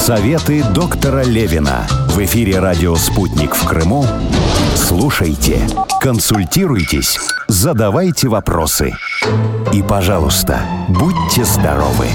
Советы доктора Левина. В эфире радио «Спутник» в Крыму. Слушайте, консультируйтесь, задавайте вопросы. И, пожалуйста, будьте здоровы.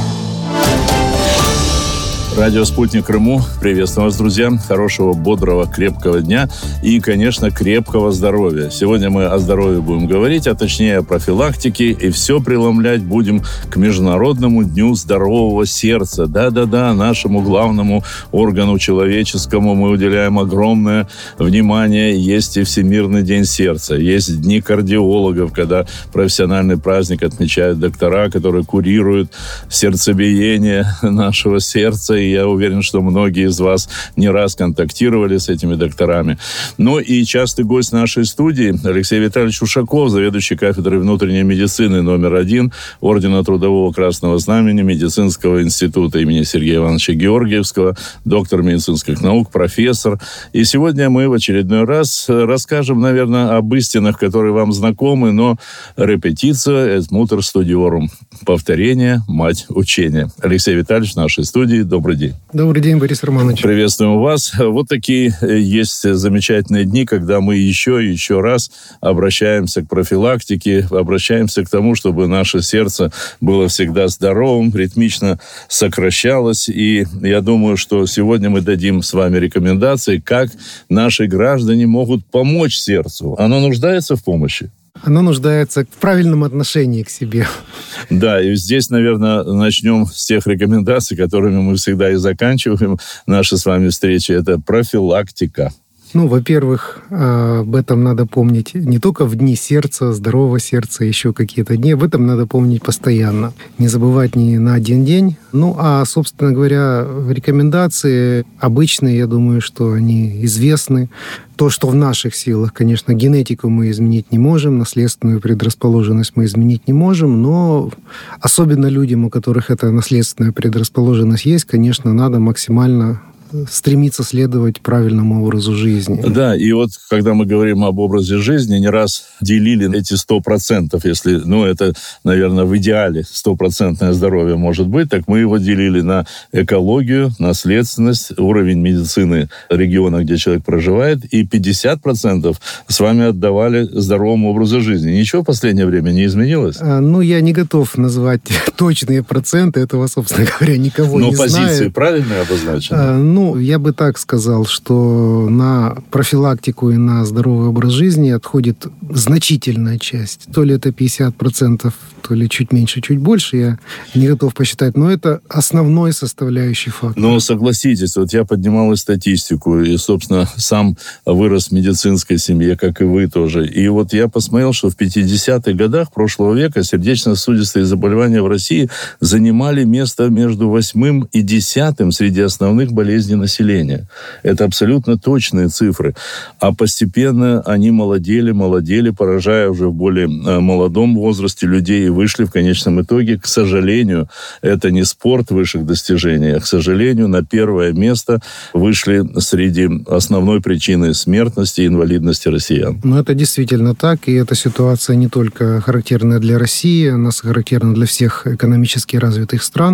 Радио «Спутник» Крыму. Приветствую вас, друзья. Хорошего, бодрого, крепкого дня и, конечно, крепкого здоровья. Сегодня мы о здоровье будем говорить, а точнее о профилактике, и все преломлять будем к Международному дню здорового сердца. Да-да-да, нашему главному органу человеческому мы уделяем огромное внимание. Есть и Всемирный день сердца, есть дни кардиологов, когда профессиональный праздник отмечают доктора, которые курируют сердцебиение нашего сердца. И я уверен, что многие из вас не раз контактировали с этими докторами. Ну и частый гость нашей студии Алексей Витальевич Ушаков, заведующий кафедрой внутренней медицины номер 1 Ордена Трудового Красного Знамени Медицинского института имени Сергея Ивановича Георгиевского, доктор медицинских наук, профессор. И сегодня мы в очередной раз расскажем, наверное, об истинах, которые вам знакомы, но репетиция эт мутер студиорум. Повторение – мать учения. Алексей Витальевич в нашей студии. Добрый день. Добрый день, Борис Романович. Приветствуем вас. Вот такие есть замечательные дни, когда мы еще и еще раз обращаемся к профилактике, обращаемся к тому, чтобы наше сердце было всегда здоровым, ритмично сокращалось. И я думаю, что сегодня мы дадим с вами рекомендации, как наши граждане могут помочь сердцу. Оно нуждается в помощи? Оно нуждается в правильном отношении к себе. Да, и здесь, наверное, начнем с тех рекомендаций, которыми мы всегда и заканчиваем наши с вами встречи. Это профилактика. Ну, во-первых, об этом надо помнить не только в дни сердца, здорового сердца, еще какие-то дни. Об этом надо помнить постоянно. Не забывать ни на один день. Ну, а, собственно говоря, рекомендации обычные, я думаю, что они известны. То, что в наших силах, конечно, генетику мы изменить не можем, наследственную предрасположенность мы изменить не можем, но особенно людям, у которых эта наследственная предрасположенность есть, конечно, надо максимально стремиться следовать правильному образу жизни. Да, и вот когда мы говорим об образе жизни, не раз делили эти 100%, если, это, наверное, в идеале 100% здоровье может быть, так мы его делили на экологию, наследственность, уровень медицины региона, где человек проживает, и 50% с вами отдавали здоровому образу жизни. Ничего в последнее время не изменилось? Я не готов назвать точные проценты, этого, собственно говоря, никого не знаю. Но позиции правильные обозначены? Я бы так сказал, что на профилактику и на здоровый образ жизни отходит значительная часть. То ли это 50%, то ли чуть меньше, чуть больше, я не готов посчитать, но это основной составляющий фактор. Но согласитесь, вот я поднимал и статистику, и, собственно, сам вырос в медицинской семье, как и вы тоже. И вот я посмотрел, что в 50-х годах прошлого века сердечно-сосудистые заболевания в России занимали место между 8 и 10 среди основных болезней населения. Это абсолютно точные цифры. А постепенно они молодели, поражая уже в более молодом возрасте людей, и вышли в конечном итоге, к сожалению, это не спорт высших достижений, а, к сожалению, на первое место вышли среди основной причины смертности и инвалидности россиян. Это действительно так, и эта ситуация не только характерна для России, она характерна для всех экономически развитых стран.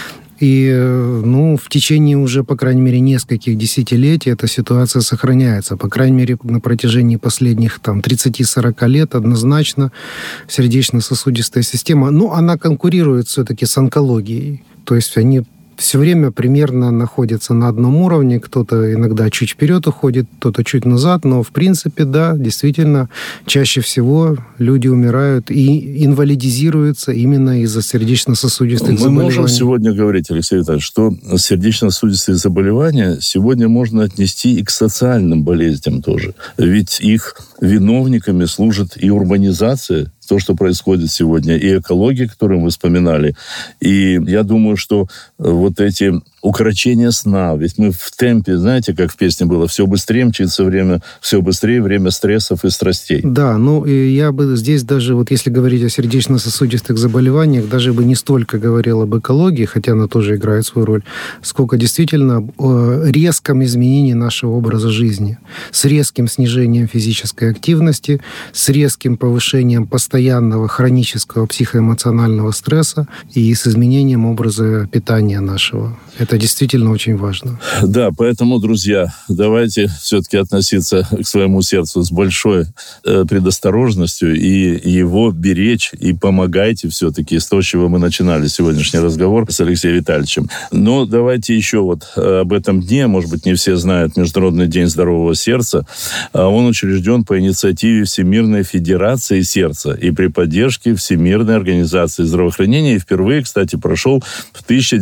И, в течение уже, по крайней мере, нескольких десятилетий эта ситуация сохраняется. По крайней мере, на протяжении последних 30-40 лет однозначно сердечно-сосудистая система, она конкурирует все-таки с онкологией. То есть они все время примерно находятся на одном уровне. Кто-то иногда чуть вперед уходит, кто-то чуть назад. Но, в принципе, да, действительно, чаще всего люди умирают и инвалидизируются именно из-за сердечно-сосудистых заболеваний. Мы можем сегодня говорить, Алексей Витальевич, что сердечно-сосудистые заболевания сегодня можно отнести и к социальным болезням тоже. Ведь их виновниками служит и урбанизация, то, что происходит сегодня, и экология, которую мы вспоминали. И я думаю, что вот эти укорочения сна, ведь мы в темпе, знаете, как в песне было, все быстрее мчится время, все быстрее время стрессов и страстей. Да, и я бы здесь даже, если говорить о сердечно-сосудистых заболеваниях, даже бы не столько говорил об экологии, хотя она тоже играет свою роль, сколько действительно о резком изменении нашего образа жизни, с резким снижением физической активности, с резким повышением постоянного хронического психоэмоционального стресса и с изменением образа питания нашего. Это действительно очень важно. Да, поэтому, друзья, давайте все-таки относиться к своему сердцу с большой предосторожностью и его беречь, и помогайте все-таки с того, с чего мы начинали сегодняшний разговор с Алексеем Витальевичем. Но давайте еще вот об этом дне, может быть, не все знают, Международный день здорового сердца. Он учрежден по инициативе Всемирной Федерации сердца и при поддержке Всемирной организации здравоохранения. И впервые, кстати, прошел в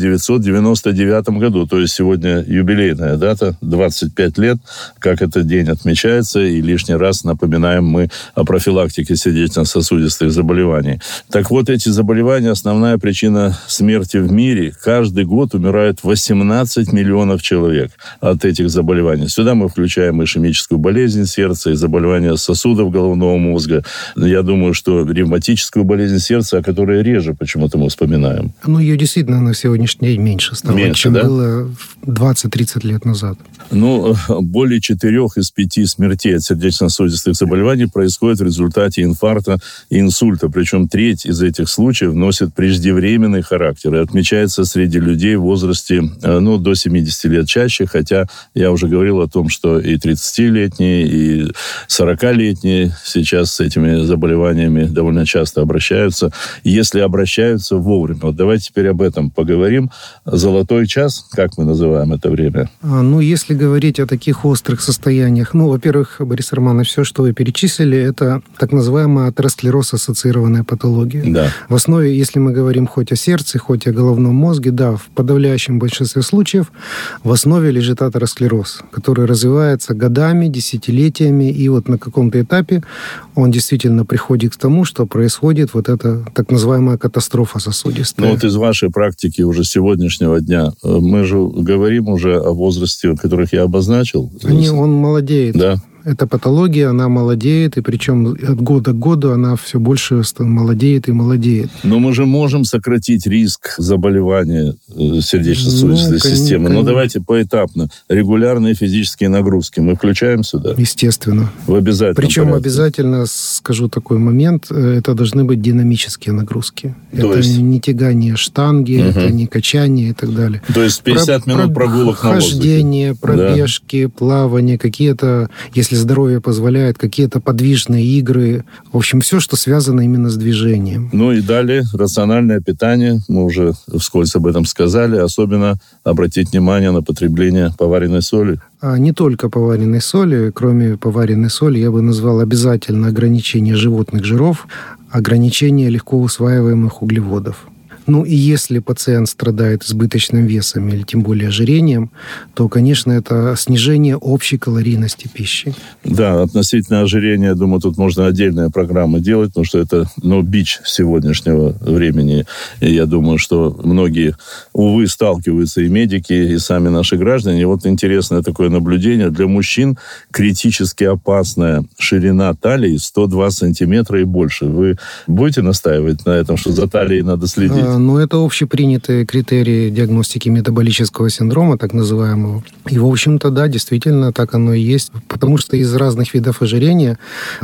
1999 году. То есть сегодня юбилейная дата, 25 лет, как этот день отмечается. И лишний раз напоминаем мы о профилактике сердечно-сосудистых заболеваний. Так вот, эти заболевания – основная причина смерти в мире. Каждый год умирают 18 миллионов человек от этих заболеваний. Сюда мы включаем ишемическую болезнь сердца и заболевания сосудов головного мозга. Я думаю, что ревматическую болезнь сердца, о которой реже почему-то мы вспоминаем. Ну, ее действительно на сегодняшний день меньше стало, чем было 20-30 лет назад. Ну, более 4 из 5 смертей от сердечно-сосудистых заболеваний происходит в результате инфаркта и инсульта. Причем треть из этих случаев носит преждевременный характер и отмечается среди людей в возрасте до 70 лет чаще, хотя я уже говорил о том, что и 30-летние, и 40-летние сейчас с этими заболеваниями довольно часто обращаются, если обращаются вовремя. Вот давайте теперь об этом поговорим. Золотой час, как мы называем это время? Если говорить о таких острых состояниях, во-первых, Борис Романович, все, что вы перечислили, это так называемая атеросклероз-ассоциированная патология. Да. В основе, если мы говорим хоть о сердце, хоть о головном мозге, да, в подавляющем большинстве случаев в основе лежит атеросклероз, который развивается годами, десятилетиями, и вот на каком-то этапе он действительно приходит к тому, что происходит вот эта так называемая катастрофа сосудистая. Вот из вашей практики уже сегодняшнего дня, мы же говорим уже о возрасте, которых я обозначил. Он молодеет. Да. Эта патология, она молодеет, и причем от года к году она все больше молодеет и молодеет. Но мы же можем сократить риск заболевания сердечно-сосудистой системы. Но давайте поэтапно. Регулярные физические нагрузки мы включаем сюда? Естественно. В обязательном Причем порядке. обязательно, скажу такой момент, это должны быть динамические нагрузки. Это не тягание штанги, это не качание и так далее. То есть 50 минут прогулок на воздухе. Хождение, пробежки, плавание, какие-то, если здоровье позволяет, какие-то подвижные игры. В общем, все, что связано именно с движением. Ну и далее рациональное питание. Мы уже вскользь об этом сказали. Особенно обратить внимание на потребление поваренной соли. Не только поваренной соли. Кроме поваренной соли я бы назвал обязательно ограничение животных жиров, ограничение легко усваиваемых углеводов. И если пациент страдает избыточным весом или тем более ожирением, то, конечно, это снижение общей калорийности пищи. Да, относительно ожирения, я думаю, тут можно отдельные программы делать, потому что это, бич сегодняшнего времени. И я думаю, что многие, увы, сталкиваются, и медики, и сами наши граждане. И вот интересное такое наблюдение. Для мужчин критически опасная ширина талии 102 сантиметра и больше. Вы будете настаивать на этом, что за талией надо следить? Это общепринятые критерии диагностики метаболического синдрома, так называемого. И, в общем-то, да, действительно, так оно и есть. Потому что из разных видов ожирения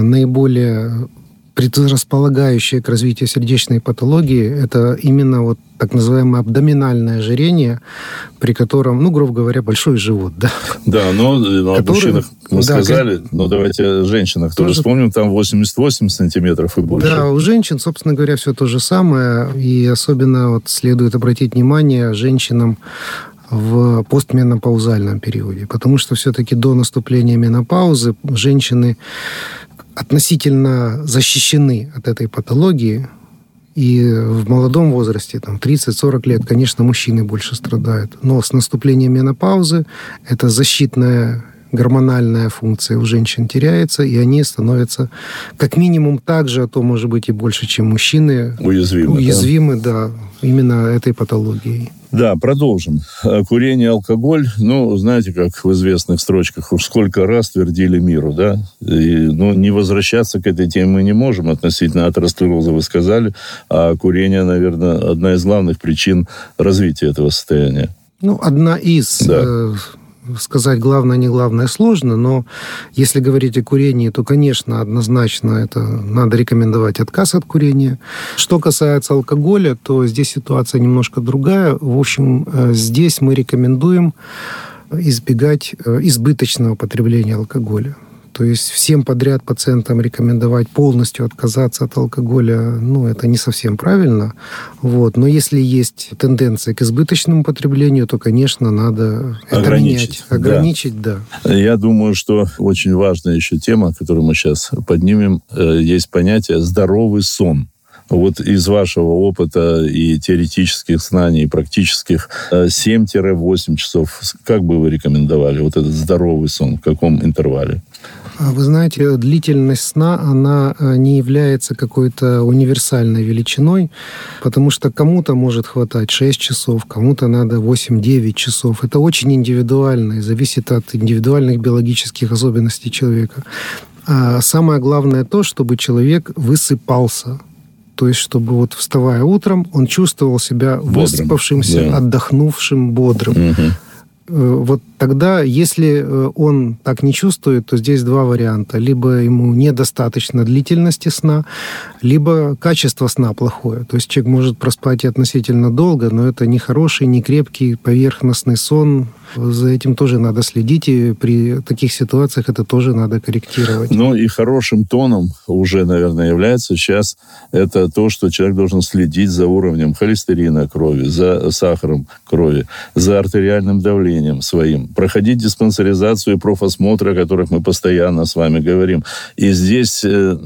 наиболее предрасполагающее к развитию сердечной патологии, это именно так называемое абдоминальное ожирение, при котором, грубо говоря, большой живот. Да, но о мужчинах мы сказали, но давайте о женщинах тоже вспомним, там 88 сантиметров и больше. Да, у женщин, собственно говоря, все то же самое, и особенно следует обратить внимание женщинам в постменопаузальном периоде, потому что все-таки до наступления менопаузы женщины относительно защищены от этой патологии. И в молодом возрасте, 30-40 лет, конечно, мужчины больше страдают. Но с наступлением менопаузы эта защитная гормональная функция у женщин теряется, и они становятся как минимум так же, а то, может быть, и больше, чем мужчины. Уязвимы, да, именно этой патологией. Да, продолжим. Курение, алкоголь, знаете, как в известных строчках, уж сколько раз твердили миру, да? И, не возвращаться к этой теме мы не можем относительно атеросклероза, вы сказали, а курение, наверное, одна из главных причин развития этого состояния. Одна из... Да. сказать главное, не главное сложно, но если говорить о курении, то, конечно, однозначно это надо рекомендовать отказ от курения. Что касается алкоголя, то здесь ситуация немножко другая. В общем, здесь мы рекомендуем избегать избыточного потребления алкоголя. То есть всем подряд пациентам рекомендовать полностью отказаться от алкоголя, это не совсем правильно. Но если есть тенденция к избыточному потреблению, то, конечно, надо это менять. Ограничить, да. Я думаю, что очень важная еще тема, которую мы сейчас поднимем, есть понятие «здоровый сон». Вот из вашего опыта и теоретических знаний, и практических 7-8 часов, как бы вы рекомендовали вот этот здоровый сон, в каком интервале? Вы знаете, длительность сна, она не является какой-то универсальной величиной, потому что кому-то может хватать 6 часов, кому-то надо 8-9 часов. Это очень индивидуально и зависит от индивидуальных биологических особенностей человека. А самое главное то, чтобы человек высыпался. То есть, чтобы вставая утром, он чувствовал себя выспавшимся, отдохнувшим, бодрым. Угу. Тогда, если он так не чувствует, то здесь два варианта. Либо ему недостаточно длительности сна, либо качество сна плохое. То есть человек может проспать и относительно долго, но это не хороший, не крепкий, поверхностный сон. За этим тоже надо следить, и при таких ситуациях это тоже надо корректировать. И хорошим тоном уже, наверное, является сейчас это то, что человек должен следить за уровнем холестерина крови, за сахаром крови, за артериальным давлением своим, проходить диспансеризацию и профосмотры, о которых мы постоянно с вами говорим. И здесь,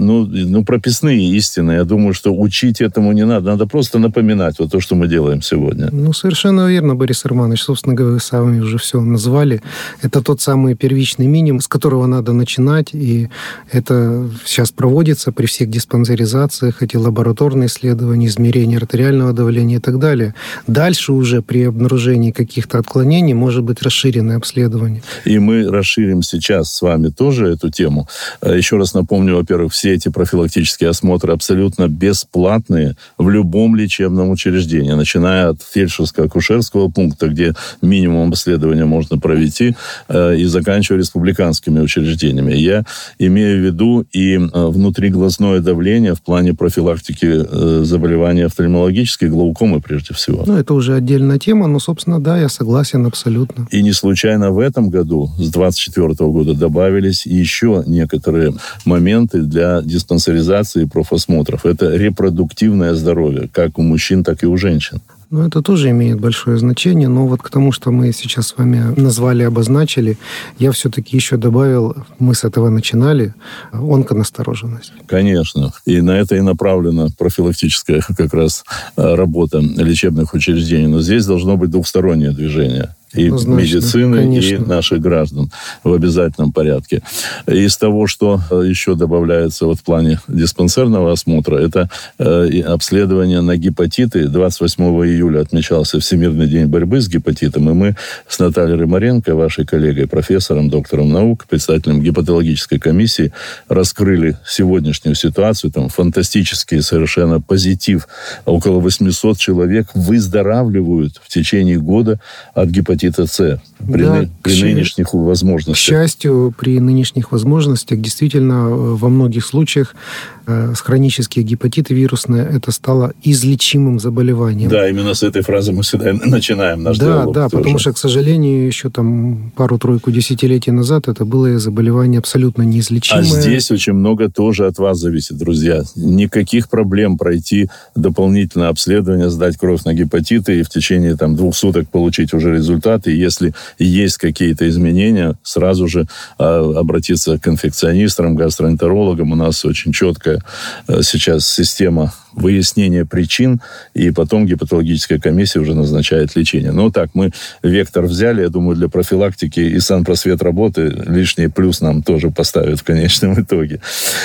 прописные истины. Я думаю, что учить этому не надо. Надо просто напоминать то, что мы делаем сегодня. Совершенно верно, Борис Арманович. Собственно говоря, вы сами уже все назвали. Это тот самый первичный минимум, с которого надо начинать. И это сейчас проводится при всех диспансеризациях, эти лабораторные исследования, измерения артериального давления и так далее. Дальше уже при обнаружении каких-то отклонений может быть расширенное обследование. И мы расширим сейчас с вами тоже эту тему. Еще раз напомню, во-первых, все эти профилактические осмотры абсолютно бесплатные в любом лечебном учреждении, начиная от фельдшерско-акушерского пункта, где минимум обследования можно провести, и заканчивая республиканскими учреждениями. Я имею в виду и внутриглазное давление в плане профилактики заболеваний офтальмологических, глаукомы прежде всего. Это уже отдельная тема, но, собственно, да, я согласен абсолютно. И не случайно в этом году, с 2024 года, добавились еще некоторые моменты для диспансеризации и профосмотров. Это репродуктивное здоровье, как у мужчин, так и у женщин. Это тоже имеет большое значение, но к тому, что мы сейчас с вами назвали, обозначили, я все-таки еще добавил, мы с этого начинали, онконастороженность. Конечно. И на это и направлена профилактическая как раз работа лечебных учреждений. Но здесь должно быть двухстороннее движение. И медицины, конечно, и наших граждан в обязательном порядке. Из того, что еще добавляется в плане диспансерного осмотра, это обследование на гепатиты. 28 июля отмечался Всемирный день борьбы с гепатитом, и мы с Натальей Рымаренко, вашей коллегой, профессором, доктором наук, председателем гепатологической комиссии, раскрыли сегодняшнюю ситуацию. Там фантастический совершенно позитив. Около 800 человек выздоравливают в течение года от гепатита С при нынешних возможностях. К счастью, при нынешних возможностях действительно во многих случаях хронические гепатиты вирусные это стало излечимым заболеванием. Да, именно с этой фразы мы всегда начинаем наш диалог. Да, потому что, к сожалению, еще пару-тройку десятилетий назад это было заболевание абсолютно неизлечимое. А здесь очень много тоже от вас зависит, друзья. Никаких проблем пройти дополнительное обследование, сдать кровь на гепатиты и в течение 2 суток получить уже результаты. И если есть какие-то изменения, сразу же обратиться к инфекционистам, гастроэнтерологам. У нас очень четкая сейчас система выяснения причин, и потом гепатологическая комиссия уже назначает лечение. Мы вектор взяли, я думаю, для профилактики и санпросвет работы лишний плюс нам тоже поставят в конечном итоге.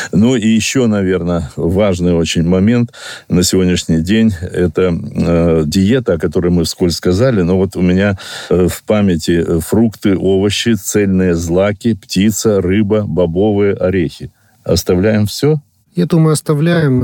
И еще, наверное, важный очень момент на сегодняшний день – это диета, о которой мы вскользь сказали, но у меня в памяти фрукты, овощи, цельные злаки, птица, рыба, бобовые орехи. Оставляем все? Я думаю, оставляем.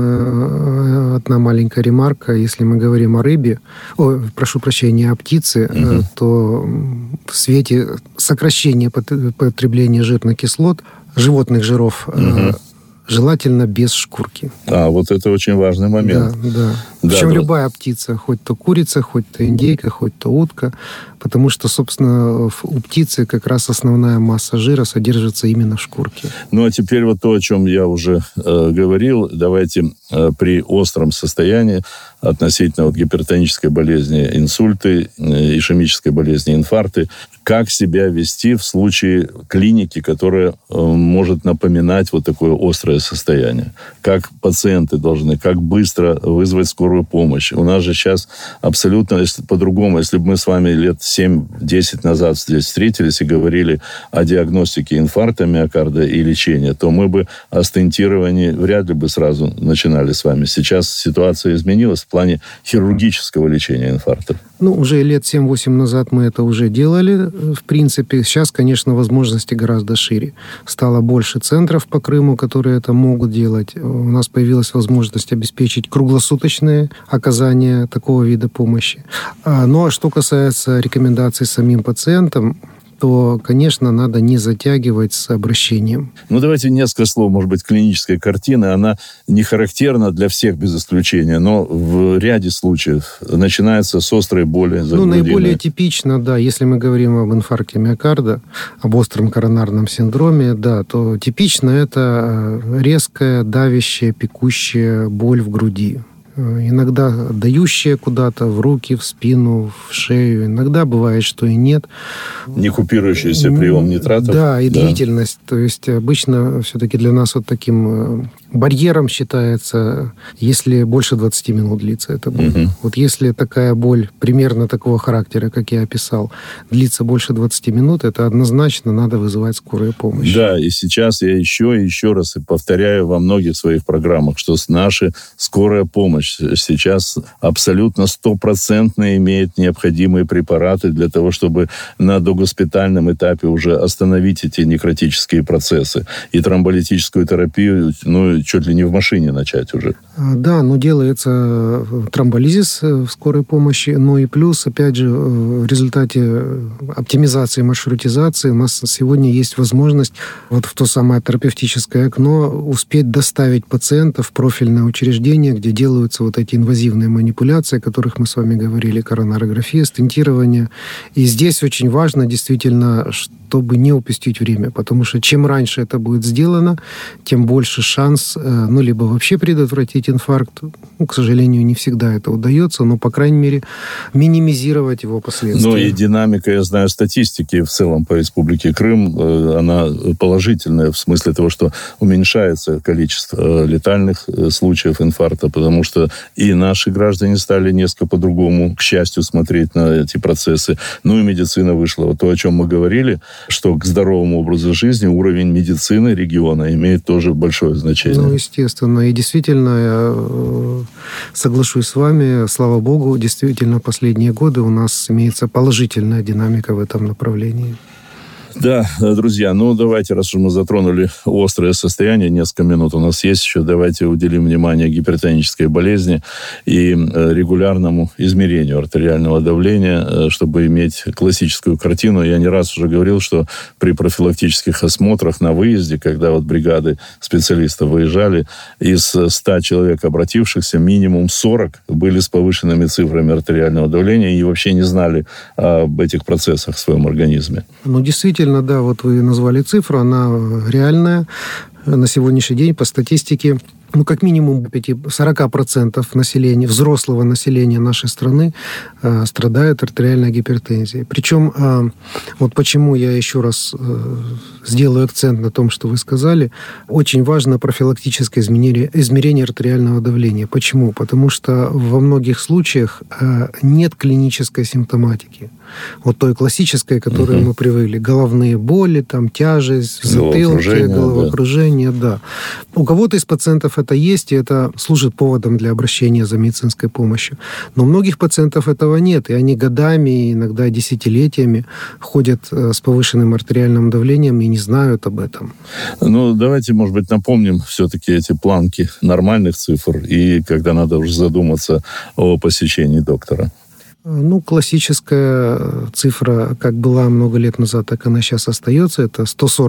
Одна маленькая ремарка. Если мы говорим о рыбе, прошу прощения, о птице, то в свете сокращения потребления жирных кислот, животных жиров, желательно без шкурки. Вот это очень важный момент. Да. Причем любая птица, хоть то курица, хоть то индейка, хоть то утка, потому что, собственно, у птицы как раз основная масса жира содержится именно в шкурке. Ну, а теперь вот то, о чем я уже говорил, давайте при остром состоянии относительно гипертонической болезни, инсульты, ишемической болезни, инфаркты, как себя вести в случае клиники, которая может напоминать вот такое острое состояние. Как пациенты должны, как быстро вызвать скорую помощь. У нас же сейчас абсолютно по-другому. Если бы мы с вами лет 7-10 назад здесь встретились и говорили о диагностике инфаркта миокарда и лечении, то мы бы о стентировании вряд ли бы сразу начинали с вами. Сейчас ситуация изменилась в плане хирургического лечения инфаркта. Уже лет 7-8 назад мы это уже делали. В принципе, сейчас, конечно, возможности гораздо шире. Стало больше центров по Крыму, которые это могут делать. У нас появилась возможность обеспечить круглосуточное оказание такого вида помощи. Ну, а что касается рекомендаций самим пациентам, то, конечно, надо не затягивать с обращением. Давайте несколько слов, может быть, клинической картины. Она не характерна для всех без исключения, но в ряде случаев начинается с острой боли за грудиной. Наиболее типично, да, если мы говорим об инфаркте миокарда, об остром коронарном синдроме, да, то типично это резкая, давящая, пекущая боль в груди. Иногда дающая куда-то в руки, в спину, в шею. Иногда бывает, что и нет. Не купирующийся прием нитратов. Да, и длительность. То есть обычно все-таки для нас вот таким барьером считается, если больше 20 минут длится эта боль. Вот если такая боль примерно такого характера, как я описал, длится больше 20 минут, это однозначно надо вызывать скорую помощь. Да, и сейчас я еще раз повторяю во многих своих программах, что наша скорая помощь сейчас абсолютно 100% имеет необходимые препараты для того, чтобы на догоспитальном этапе уже остановить эти некротические процессы. И тромболитическую терапию, чуть ли не в машине начать уже. Да, делается тромболизис в скорой помощи, и плюс, опять же, в результате оптимизации, маршрутизации у нас сегодня есть возможность вот в то самое терапевтическое окно успеть доставить пациента в профильное учреждение, где делаются вот эти инвазивные манипуляции, о которых мы с вами говорили, коронарография, стентирование. И здесь очень важно действительно, чтобы не упустить время, потому что чем раньше это будет сделано, тем больше шанс, либо вообще предотвратить инфаркт. К сожалению, не всегда это удается, но, по крайней мере, минимизировать его последствия. И динамика, я знаю, статистики в целом по Республике Крым, она положительная в смысле того, что уменьшается количество летальных случаев инфаркта, потому что и наши граждане стали несколько по-другому, к счастью, смотреть на эти процессы. И медицина вышла. Вот то, о чем мы говорили, что к здоровому образу жизни уровень медицины региона имеет тоже большое значение. Естественно. И действительно, я соглашусь с вами, слава богу, действительно, последние годы у нас имеется положительная динамика в этом направлении. Да, друзья, давайте, раз уж мы затронули острое состояние, несколько минут у нас есть еще, давайте уделим внимание гипертонической болезни и регулярному измерению артериального давления, чтобы иметь классическую картину. Я не раз уже говорил, что при профилактических осмотрах на выезде, когда бригады специалистов выезжали, из 100 человек, обратившихся, минимум 40 были с повышенными цифрами артериального давления и вообще не знали об этих процессах в своем организме. Действительно, да, вот вы назвали цифру, она реальная. На сегодняшний день по статистике как минимум 40% населения, взрослого населения нашей страны страдает артериальной гипертензией. Причем, вот почему я еще раз сделаю акцент на том, что вы сказали, очень важно профилактическое измерение артериального давления. Почему? Потому что во многих случаях нет клинической симптоматики. Вот той классической, к которой мы привыкли. Головные боли, там, тяжесть, затылки, головокружение, да. У кого-то из пациентов это есть, и это служит поводом для обращения за медицинской помощью. Но у многих пациентов этого нет, и они годами, иногда десятилетиями ходят с повышенным артериальным давлением и не знают об этом. Ну, давайте, может быть, напомним все-таки эти планки нормальных цифр, и когда надо уже задуматься о посещении доктора. Ну, классическая цифра, как была много лет назад, так она сейчас остается. Это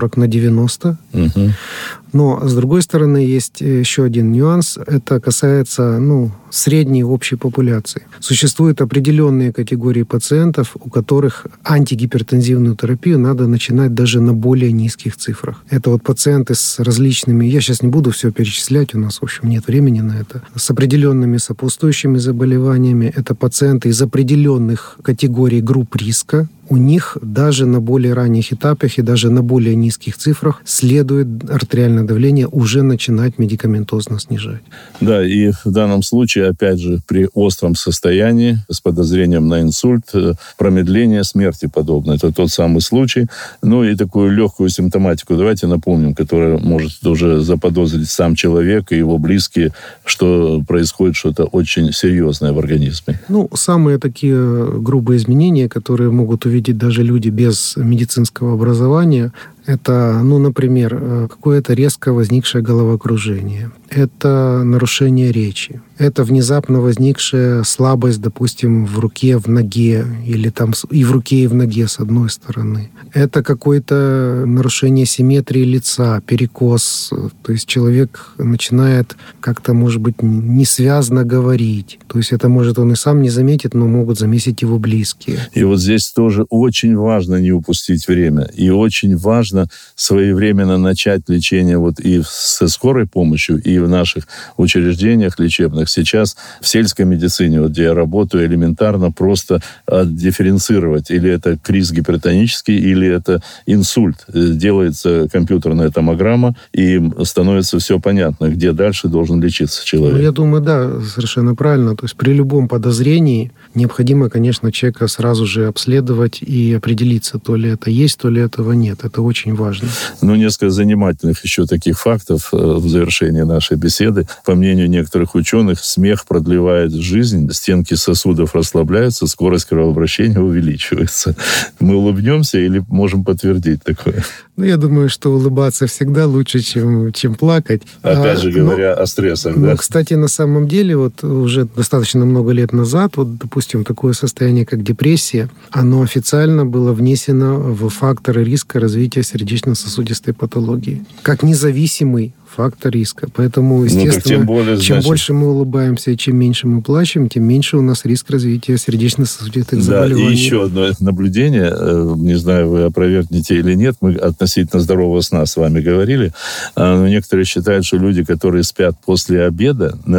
140/90. Угу. Но, с другой стороны, есть еще один нюанс. Это касается, средней общей популяции. Существуют определенные категории пациентов, у которых антигипертензивную терапию надо начинать даже на более низких цифрах. Это вот пациенты с различными... Я сейчас не буду все перечислять, у нас, в общем, нет времени на это. С определенными сопутствующими заболеваниями. Это пациенты из определенных категорий групп риска. У них даже на более ранних этапах и даже на более низких цифрах следует артериальное давление уже начинать медикаментозно снижать. Да, и в данном случае, опять же, при остром состоянии, с подозрением на инсульт, промедление смерти подобно. Это тот самый случай. Ну и такую легкую симптоматику давайте напомним, которая может уже заподозрить сам человек и его близкие, что происходит что-то очень серьезное в организме. Самые такие грубые изменения, которые могут увидеть даже люди без медицинского образования, это, например, какое-то резко возникшее головокружение. Это нарушение речи. Это внезапно возникшая слабость, допустим, в руке, в ноге, или там и в руке, и в ноге с одной стороны. Это какое-то нарушение симметрии лица, перекос. То есть человек начинает как-то, может быть, несвязно говорить. То есть это, может, он и сам не заметит, но могут заметить его близкие. И вот здесь тоже очень важно не упустить время. И очень важно своевременно начать лечение вот и со скорой помощью, и в наших учреждениях лечебных. Сейчас в сельской медицине, вот где я работаю, элементарно просто дифференцировать. Или это криз гипертонический, или это инсульт. Делается компьютерная томограмма, и становится все понятно, где дальше должен лечиться человек. Я думаю, да, совершенно правильно. То есть при любом подозрении необходимо, конечно, человека сразу же обследовать и определиться, то ли это есть, то ли этого нет. Это очень важно. Несколько занимательных еще таких фактов в завершении нашей беседы. По мнению некоторых ученых, смех продлевает жизнь, стенки сосудов расслабляются, скорость кровообращения увеличивается. Мы улыбнемся или можем подтвердить такое? Я думаю, что улыбаться всегда лучше, чем плакать. Опять же говоря о стрессах, да? Кстати, на самом деле, вот уже достаточно много лет назад, допустим, такое состояние, как депрессия, оно официально было внесено в факторы риска развития сердечно-сосудистой патологии, как независимый фактор риска. Поэтому, естественно, чем больше мы улыбаемся и чем меньше мы плачем, тем меньше у нас риск развития сердечно-сосудистых заболеваний. Да, и еще одно наблюдение, не знаю, вы опровергнете или нет, мы относительно здорового сна с вами говорили, но некоторые считают, что люди, которые спят после обеда, на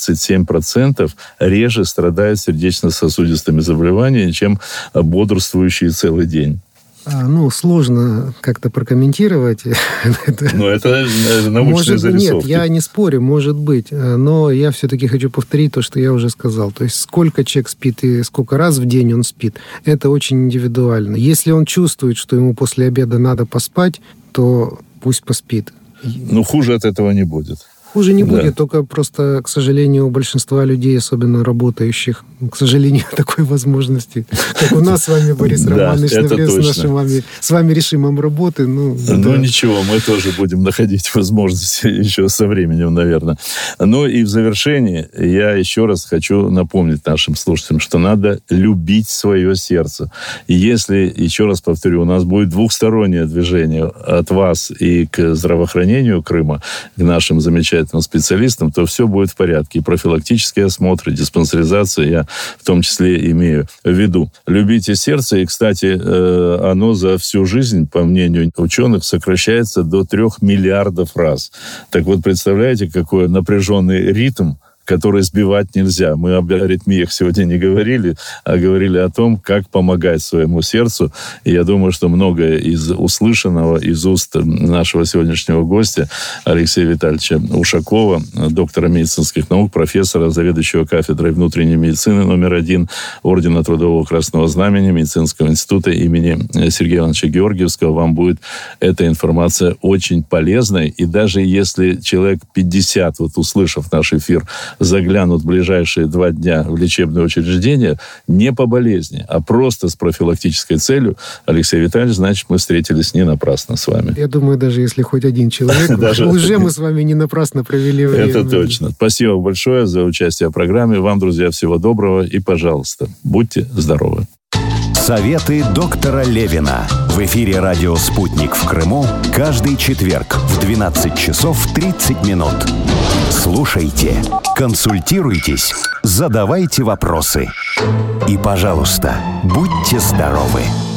37% реже страдают сердечно-сосудистыми заболеваниями, чем бодрствующие целый день. Сложно как-то прокомментировать. Но это научная зарисовка. Нет, я не спорю, может быть. Но я все-таки хочу повторить то, что я уже сказал. То есть сколько человек спит и сколько раз в день он спит, это очень индивидуально. Если он чувствует, что ему после обеда надо поспать, то пусть поспит. Хуже от этого не будет. Хуже не будет, только просто, к сожалению, у большинства людей, особенно работающих, к сожалению, такой возможности, как у нас с вами, Борис Романович, с вами режимом работы. Ничего, мы тоже будем находить возможности еще со временем, наверное. И в завершении я еще раз хочу напомнить нашим слушателям, что надо любить свое сердце. И если, еще раз повторю, у нас будет двухстороннее движение от вас и к здравоохранению Крыма, к нашим замечательным специалистам, то все будет в порядке. И профилактические осмотры, диспансеризация я в том числе имею в виду. Любите сердце, и, кстати, оно за всю жизнь, по мнению ученых, сокращается до 3 миллиардов раз. Так вот, представляете, какой напряженный ритм, которые сбивать нельзя. Мы об аритмиях сегодня не говорили, а говорили о том, как помогать своему сердцу. И я думаю, что многое из услышанного из уст нашего сегодняшнего гостя Алексея Витальевича Ушакова, доктора медицинских наук, профессора, заведующего кафедрой внутренней медицины №1 Ордена Трудового Красного Знамени Медицинского института имени Сергея Ивановича Георгиевского, вам будет эта информация очень полезной. И даже если человек 50, вот услышав наш эфир, заглянут в ближайшие 2 дня в лечебное учреждение, не по болезни, а просто с профилактической целью, Алексей Витальевич, значит, мы встретились не напрасно с вами. Я думаю, даже если хоть один человек, уже мы с вами не напрасно провели время. Это точно. Спасибо большое за участие в программе. Вам, друзья, всего доброго и, пожалуйста, будьте здоровы. Советы доктора Левина. В эфире радио «Спутник» в Крыму каждый четверг в 12 часов 30 минут. Слушайте, консультируйтесь, задавайте вопросы. И, пожалуйста, будьте здоровы.